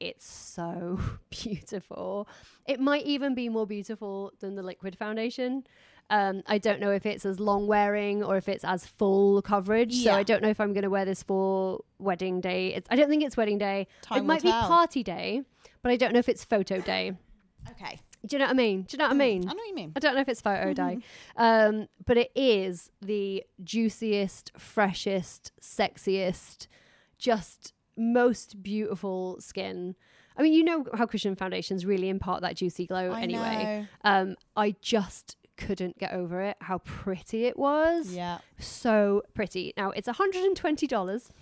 it's so beautiful. It might even be more beautiful than the liquid foundation. Um, I don't know if it's as long wearing or if it's as full coverage. Yeah. So I don't know if I'm going to wear this for wedding day. It's, I don't think it's wedding day. Time it might will be tell. party day, but I don't know if it's photo day. Okay. Do you know what I mean? Do you know what I mean? I know what you mean. I don't know if it's photo day, um, but it is the juiciest, freshest, sexiest, just most beautiful skin. I mean, you know how cushion foundations really impart that juicy glow I anyway. know. Um, I just couldn't get over it, how pretty it was. Yeah. So pretty. Now, it's one hundred twenty dollars.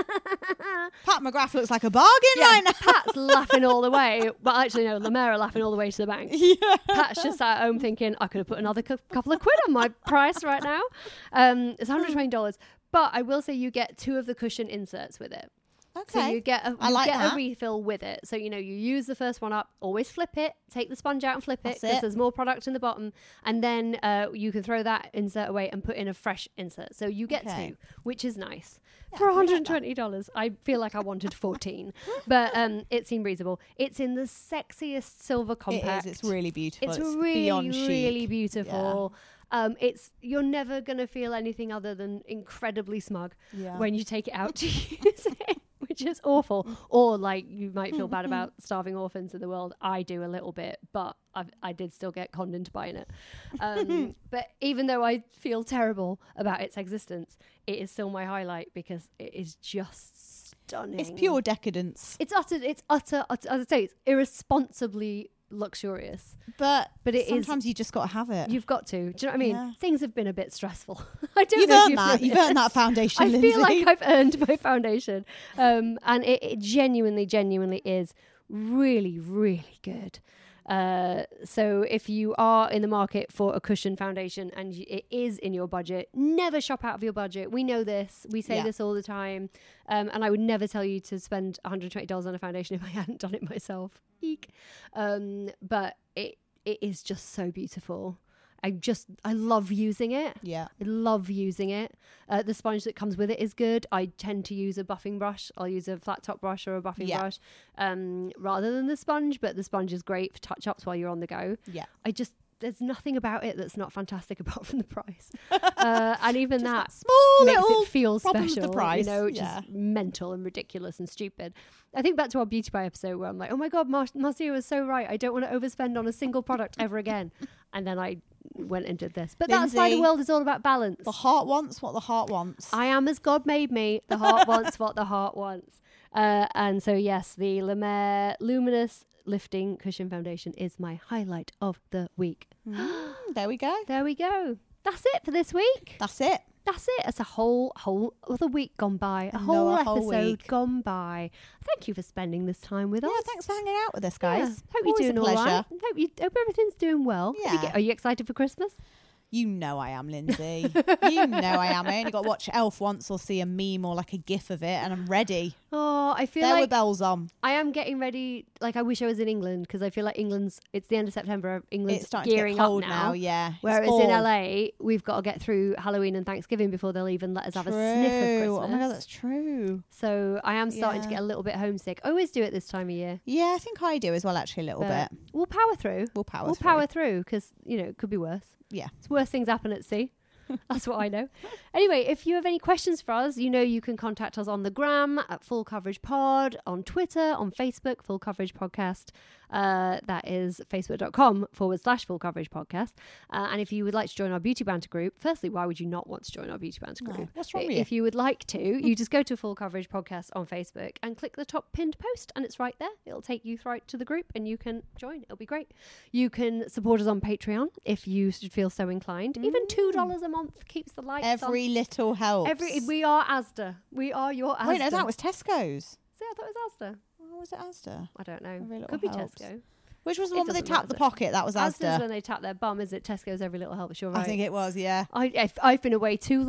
Pat McGrath looks like a bargain Yeah, right now. Pat's laughing all the way. But actually, no, La Mer are laughing all the way to the bank. Yeah. Pat's just sat at home thinking, I could have put another cu- couple of quid on my price right now. Um, it's one hundred twenty dollars. But I will say you get two of the cushion inserts with it. Okay. So you get a, I you like get that. a refill with it. So, you know, you use the first one up, always flip it, take the sponge out and flip That's it because it. there's more product in the bottom. And then uh, you can throw that insert away and put in a fresh insert. So you get Okay. two, which is nice. Yeah, For I like that. one hundred twenty dollars. I feel like I wanted fourteen. But um, it seemed reasonable. It's in the sexiest silver compact. It is. It's really beautiful. It's, It's, really, beyond chic. really beautiful. Um, it's you're never gonna feel anything other than incredibly smug Yeah. when you take it out to use it, which is awful. Or like you might feel bad about starving orphans in the world. I do a little bit, but I've, I did still get conned into buying it. Um, but even though I feel terrible about its existence, it is still my highlight because it is just stunning. It's pure decadence. It's utter. It's utter. utter as I say, it's irresponsibly luxurious. But But it is- sometimes you just got to have it. You've got to. Do you know what I mean? Yeah. Things have been a bit stressful. I don't You've know if earned you've that. You've noticed. earned that foundation, I Lindsay. feel like I've earned my foundation. Um, and it, it genuinely, genuinely is really, really good. Uh, so if you are in the market for a cushion foundation and y- it is in your budget, never shop out of your budget. We know this. We say Yeah. this all the time. Um, and I would never tell you to spend one hundred twenty dollars on a foundation if I hadn't done it myself. Eek. Um, but it it is just so beautiful. I just, I love using it. Yeah. I love using it. Uh, the sponge that comes with it is good. I tend to use a buffing brush. I'll use a flat top brush or a buffing Yeah. brush um, rather than the sponge, but the sponge is great for touch ups while you're on the go. Yeah. I just, there's nothing about it that's not fantastic apart from the price. Uh, and even that Small makes little it feel problem with special, the price. you know, which Yeah. is mental and ridiculous and stupid. I think back to our Beauty Pie episode where I'm like, oh my God, Mar- Marcia was so right. I don't want to overspend on a single product ever again. And then I went and did this. But that's why the Lindsay, world is all about balance. The heart wants what the heart wants. I am as God made me. The heart wants what the heart wants. Uh, and so, yes, the La Mer Luminous Lifting Cushion Foundation is my highlight of the week. Mm, there we go. There we go. That's it for this week. That's it. That's it. It's a whole whole other week gone by. A Another whole whole episode week. gone by. Thank you for spending this time with Yeah, us. thanks for hanging out with us, Yeah. guys. Hope Always you're a doing all pleasure. right. Hope you hope everything's doing well. Have you Yeah. get- are you excited for Christmas? You know I am, Lindsay. You know I am. I only got to watch Elf once or see a meme or like a gif of it, and I'm ready. Oh, I feel There were like bells on. I am getting ready. Like I wish I was in England because I feel like England's. It's the end of September. England's It's starting to gearing get cold up now. now. Yeah. It's Whereas fall. in L A, we've got to get through Halloween and Thanksgiving before they'll even let us have a sniff of Christmas. True. Oh my god, that's true. So I am starting to Yeah. get a little bit homesick. I always do it this time of year. Yeah, I think I do as well. Actually, a little But bit. we'll power through. We'll power. we'll through. power through because, you know, it could be worse. Yeah. It's worse things happen at sea. That's what I know. Anyway, if you have any questions for us, you know you can contact us on the gram at Full Coverage Pod, on Twitter, on Facebook, Full Coverage Podcast. Uh, that is facebook.com forward slash Full Coverage Podcast. Uh, and if you would like to join our Beauty Banter group, firstly, why would you not want to join our Beauty Banter No, group? what's wrong I- with you? If you would like to, you just go to Full Coverage Podcast on Facebook and click the top pinned post, and it's right there. It'll take you right to the group, and you can join. It'll be great. You can support us on Patreon if you should feel so inclined. Even two dollars a month keeps the lights on. Every little helps. Every we are Asda. We are your Asda. Wait, no, that was Tesco's. See, I thought it was Asda. Or was it Asda? I don't Every know. little Could be helps. Tesco. Which was the It one where they doesn't tapped the matter. pocket? That was Asda's Asda. when they tap their bum. Is it Tesco's Every Little Helps? You're right. I think it was. Yeah. I, I've, I've been away too long.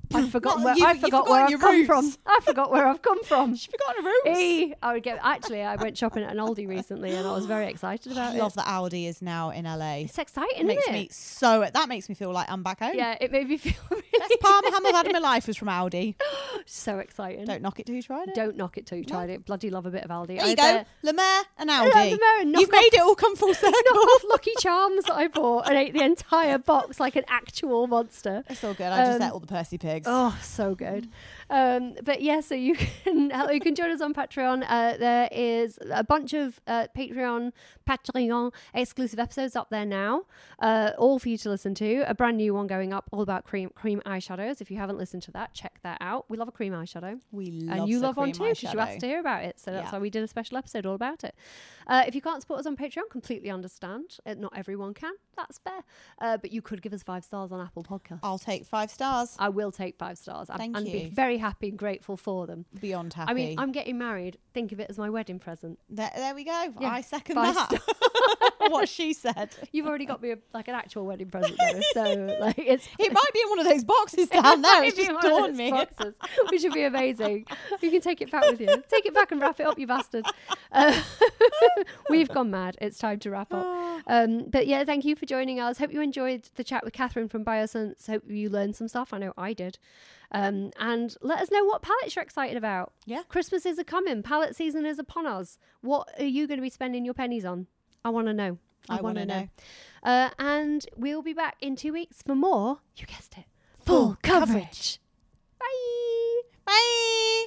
I forgot Well, where you- I you've forgot where forgotten I've your come from. roots. I forgot where I've come from. She's forgotten her roots. E, I would get. Actually, I went shopping at an Aldi recently, and I was very excited about I it. love that Aldi is now in L A. It's exciting, Makes isn't me it? so that makes me feel like I'm back home. Yeah, it made me feel really Best Parma ham I've had in my life was from Aldi. so exciting. Don't knock it till you tried it. Don't knock it till you tried it. Bloody love a bit of Aldi. There I you bet- go, Le Maire and Yeah, Aldi. Le Maire and knock You've off- made it all come full circle. knock off Lucky Charms that I bought and ate the entire box like an actual monster. It's all good. I just Um, ate all the Percy pigs. Oh, so good. Um, but yeah, so you can you can join us on Patreon. Uh, there is a bunch of uh, Patreon Patreon exclusive episodes up there now, uh, all for you to listen to. A brand new one going up, all about cream cream eyeshadows. If you haven't listened to that, check that out. We love a cream eyeshadow. We love And you the love one cream too, because you asked eyeshadow. to hear about it. So that's Yeah. why we did a special episode all about it. Uh, if you can't support us on Patreon, completely understand. Uh, not everyone can. That's fair. Uh, but you could give us five stars on Apple Podcasts. I'll take five stars. I will take five stars. Thank and you. be very happy and grateful for them. Beyond happy. I mean, I'm getting married. Think of it as my wedding present. there, there we go. Yeah, I second five that. What she said. You've already got me a, like an actual wedding present though, so like it's. It might be in one of those boxes down It there. might It's be just one of dawned those me. boxes, which would be amazing. You can take it back with you. Take it back and wrap it up, you bastard. Uh, we've gone mad. It's time to wrap up. Um, but yeah, thank you for joining us. Hope you enjoyed the chat with Catherine from Biosense. Hope you learned some stuff. I know I did. Um, and let us know what palettes you're excited about. Yeah. Christmas is a coming. Palette season is upon us. What are you going to be spending your pennies on? I want to know. I, I want to wanna know. know. Uh, and we'll be back in two weeks for more. You guessed it. Full, Full coverage. coverage. Bye. Bye.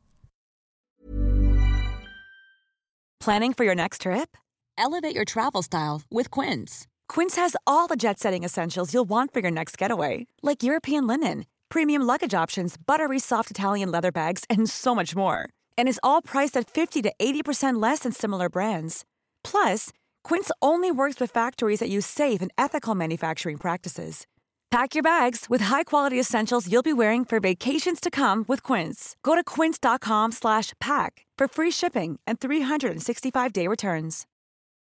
Planning for your next trip? Elevate your travel style with Quince. Quince has all the jet-setting essentials you'll want for your next getaway, like European linen, premium luggage options, buttery soft Italian leather bags, and so much more. And is all priced at fifty to eighty percent less than similar brands. Plus, Quince only works with factories that use safe and ethical manufacturing practices. Pack your bags with high-quality essentials you'll be wearing for vacations to come with Quince. Go to quince.com slash pack for free shipping and three sixty-five day returns.